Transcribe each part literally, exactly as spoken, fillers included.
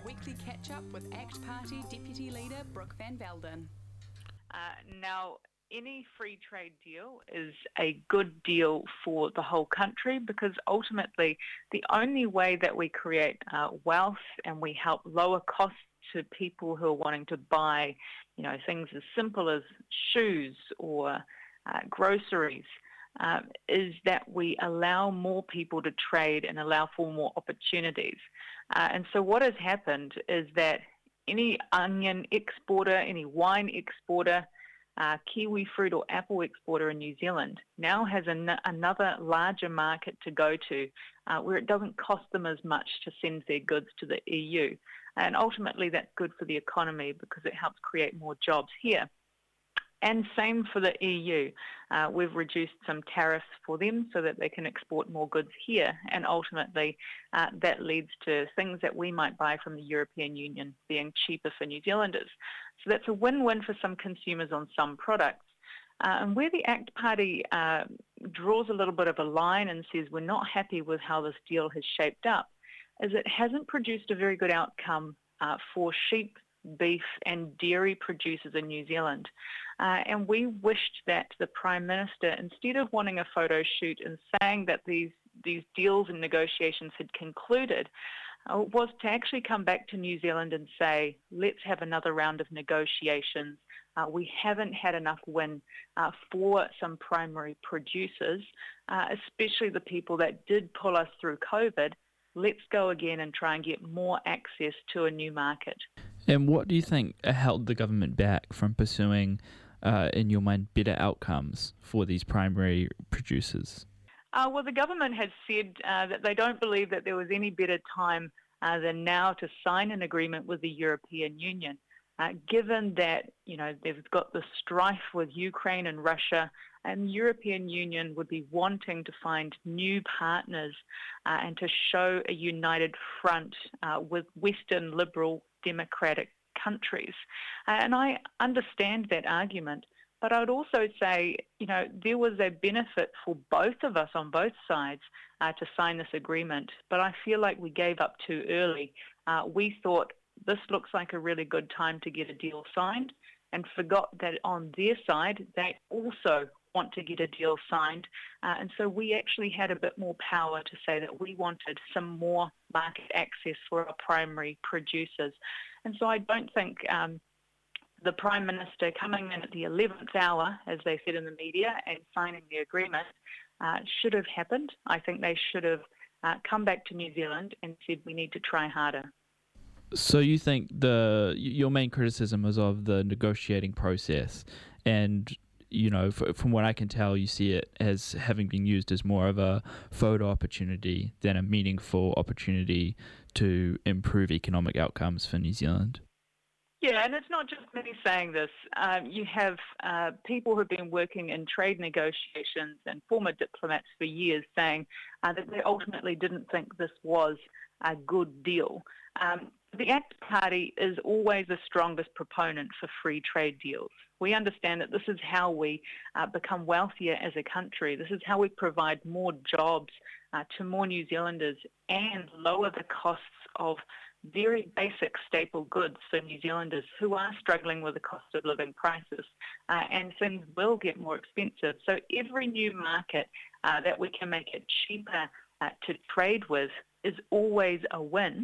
weekly catch-up with ACT Party Deputy Leader Brooke Van Velden. Uh, now, any free trade deal is a good deal for the whole country because ultimately the only way that we create uh, wealth and we help lower costs to people who are wanting to buy, you know, things as simple as shoes or uh, groceries, um, is that we allow more people to trade and allow for more opportunities. Uh, and so what has happened is that any onion exporter, any wine exporter, uh, kiwi fruit or apple exporter in New Zealand now has an- another larger market to go to uh, where it doesn't cost them as much to send their goods to the E U. And ultimately that's good for the economy because it helps create more jobs here. And same for the E U. Uh, we've reduced some tariffs for them so that they can export more goods here. And ultimately, uh, that leads to things that we might buy from the European Union being cheaper for New Zealanders. So that's a win-win for some consumers on some products. Uh, and where the ACT Party uh, draws a little bit of a line and says we're not happy with how this deal has shaped up, is it hasn't produced a very good outcome uh, for sheep, beef and dairy producers in New Zealand. Uh, and we wished that the Prime Minister, instead of wanting a photo shoot and saying that these, these deals and negotiations had concluded, uh, was to actually come back to New Zealand and say, let's have another round of negotiations. Uh, we haven't had enough win uh, for some primary producers, uh, especially the people that did pull us through COVID. Let's go again and try and get more access to a new market. And what do you think held the government back from pursuing, uh, in your mind, better outcomes for these primary producers? Uh, well, the government has said uh, that they don't believe that there was any better time uh, than now to sign an agreement with the European Union, uh, given that, you know, they've got the strife with Ukraine and Russia, and the European Union would be wanting to find new partners uh, and to show a united front uh, with Western liberal democratic countries. Uh, and I understand that argument, but I would also say, you know, there was a benefit for both of us on both sides uh, to sign this agreement, but I feel like we gave up too early. Uh, we thought this looks like a really good time to get a deal signed and forgot that on their side, they also want to get a deal signed. Uh, and so we actually had a bit more power to say that we wanted some more market access for our primary producers. And so I don't think um, the Prime Minister coming in at the eleventh hour, as they said in the media, and signing the agreement uh, should have happened. I think they should have uh, come back to New Zealand and said we need to try harder. So you think the your main criticism is of the negotiating process, and you know, f- from what I can tell, you see it as having been used as more of a photo opportunity than a meaningful opportunity to improve economic outcomes for New Zealand. Yeah, and it's not just me saying this. Um, you have uh, people who've been working in trade negotiations and former diplomats for years saying uh, that they ultimately didn't think this was a good deal. Um, the ACT Party is always the strongest proponent for free trade deals. We understand that this is how we uh, become wealthier as a country. This is how we provide more jobs uh, to more New Zealanders and lower the costs of very basic staple goods for New Zealanders who are struggling with the cost of living crisis, uh, and things will get more expensive. So every new market uh, that we can make it cheaper uh, to trade with is always a win.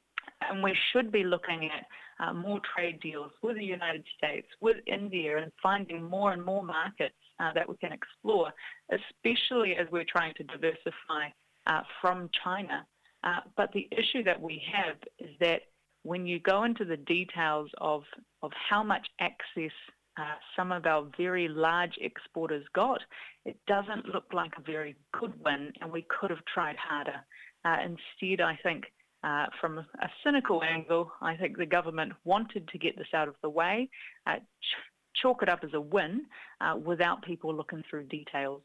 And we should be looking at uh, more trade deals with the United States, with India, and finding more and more markets uh, that we can explore, especially as we're trying to diversify uh, from China. Uh, but the issue that we have is that when you go into the details of, of how much access uh, some of our very large exporters got, it doesn't look like a very good win, and we could have tried harder. Uh, instead, I think, uh, from a cynical angle, I think the government wanted to get this out of the way, uh, ch- chalk it up as a win uh, without people looking through details.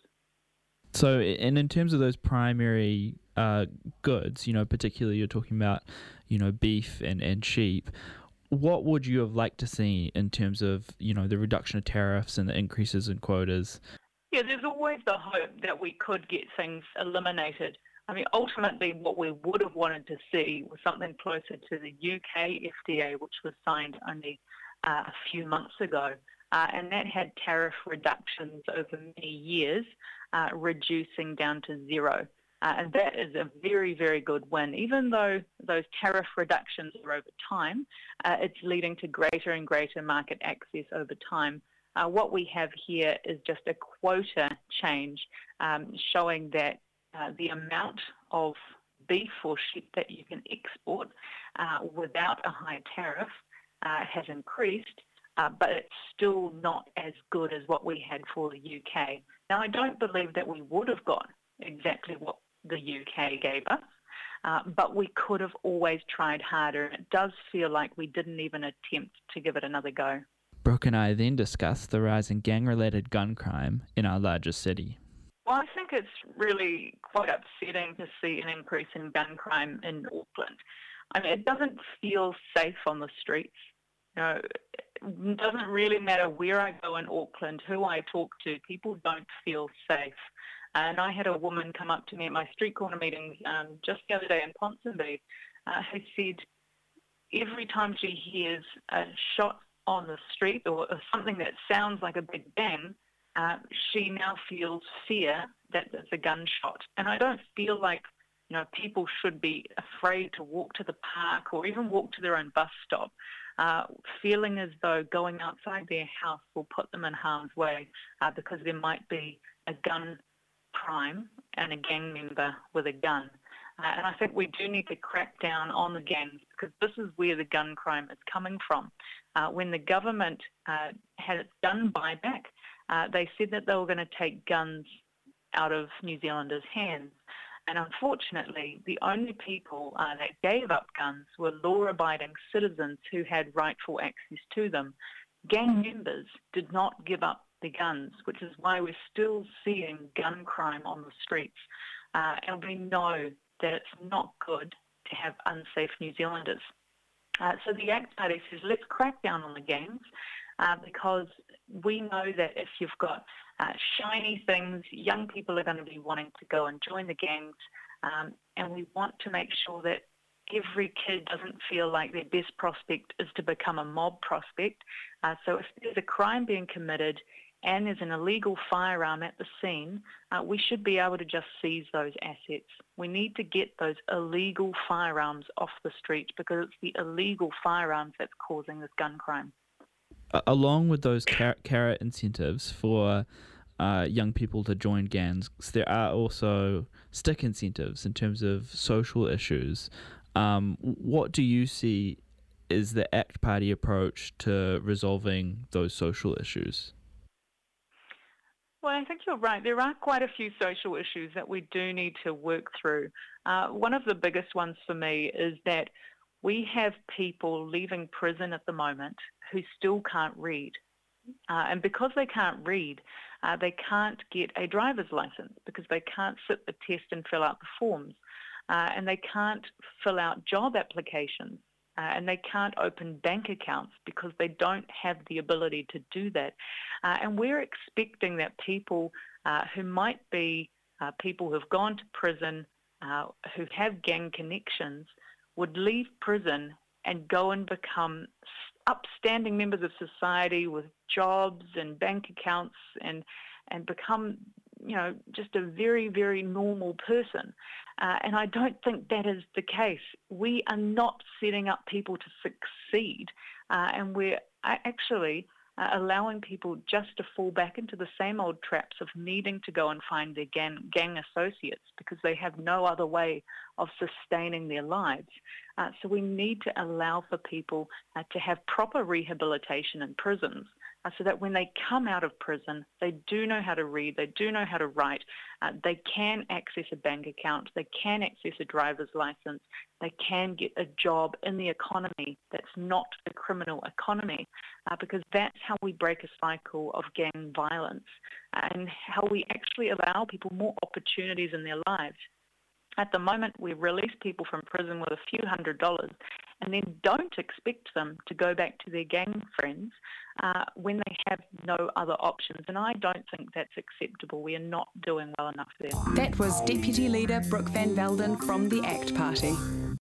So, and in terms of those primary uh, goods, you know, particularly you're talking about, you know, beef and, and sheep, what would you have liked to see in terms of, you know, the reduction of tariffs and the increases in quotas? Yeah, there's always the hope that we could get things eliminated I mean, ultimately, what we would have wanted to see was something closer to the U K F D A, which was signed only uh, a few months ago, uh, and that had tariff reductions over many years, uh, reducing down to zero. Uh, and that is a very, very good win. Even though those tariff reductions are over time, uh, it's leading to greater and greater market access over time. Uh, what we have here is just a quota change um, showing that uh, the amount of beef or sheep that you can export uh, without a high tariff uh, has increased, uh, but it's still not as good as what we had for the U K. Now, I don't believe that we would have got exactly what the U K gave us, uh, but we could have always tried harder, and it does feel like we didn't even attempt to give it another go. Brooke and I then discussed the rise in gang-related gun crime in our largest city. Well, I think it's really quite upsetting to see an increase in gun crime in Auckland. I mean, it doesn't feel safe on the streets. You know, it doesn't really matter where I go in Auckland, who I talk to, people don't feel safe. And I had a woman come up to me at my street corner meetings um, just the other day in Ponsonby uh, who said every time she hears a shot on the street or, or something that sounds like a big bang, uh, she now feels fear that it's a gunshot. And I don't feel like, you know, people should be afraid to walk to the park or even walk to their own bus stop, uh, feeling as though going outside their house will put them in harm's way uh, because there might be a gun crime and a gang member with a gun. Uh, and I think we do need to crack down on the gangs because this is where the gun crime is coming from. Uh, when the government uh, had its gun buyback, uh, they said that they were going to take guns out of New Zealanders' hands. And unfortunately, the only people uh, that gave up guns were law-abiding citizens who had rightful access to them. Gang members did not give up the guns, which is why we're still seeing gun crime on the streets. Uh, and we know that it's not good to have unsafe New Zealanders. Uh, so the ACT Party says, let's crack down on the gangs uh, because we know that if you've got uh, shiny things, young people are going to be wanting to go and join the gangs, um, and we want to make sure that every kid doesn't feel like their best prospect is to become a mob prospect. Uh, so if there's a crime being committed and there's an illegal firearm at the scene, uh, we should be able to just seize those assets. We need to get those illegal firearms off the streets because it's the illegal firearms that's causing this gun crime. Uh, along with those car- carrot incentives for uh, young people to join gangs, there are also stick incentives in terms of social issues. Um, what do you see is the ACT Party approach to resolving those social issues? Well, I think you're right. There are quite a few social issues that we do need to work through. Uh, one of the biggest ones for me is that we have people leaving prison at the moment who still can't read. Uh, and because they can't read, uh, they can't get a driver's license because they can't sit the test and fill out the forms. Uh, and they can't fill out job applications. Uh, and they can't open bank accounts because they don't have the ability to do that. Uh, and we're expecting that people uh, who might be uh, people who've gone to prison, uh, who have gang connections, would leave prison and go and become upstanding members of society with jobs and bank accounts and and become, you know, just a very, very normal person. Uh, and I don't think that is the case. We are not setting up people to succeed, uh, and we're actually uh, allowing people just to fall back into the same old traps of needing to go and find their gang, gang associates because they have no other way of sustaining their lives. Uh, so we need to allow for people uh, to have proper rehabilitation in prisons uh, so that when they come out of prison, they do know how to read, they do know how to write, uh, they can access a bank account, they can access a driver's license, they can get a job in the economy that's not the criminal economy, uh, because that's how we break a cycle of gang violence uh, and how we actually allow people more opportunities in their lives. At the moment, we release people from prison with a few hundred dollars, and then don't expect them to go back to their gang friends uh, when they have no other options. And I don't think that's acceptable. We are not doing well enough there. That was Deputy Leader Brooke Van Velden from the ACT Party.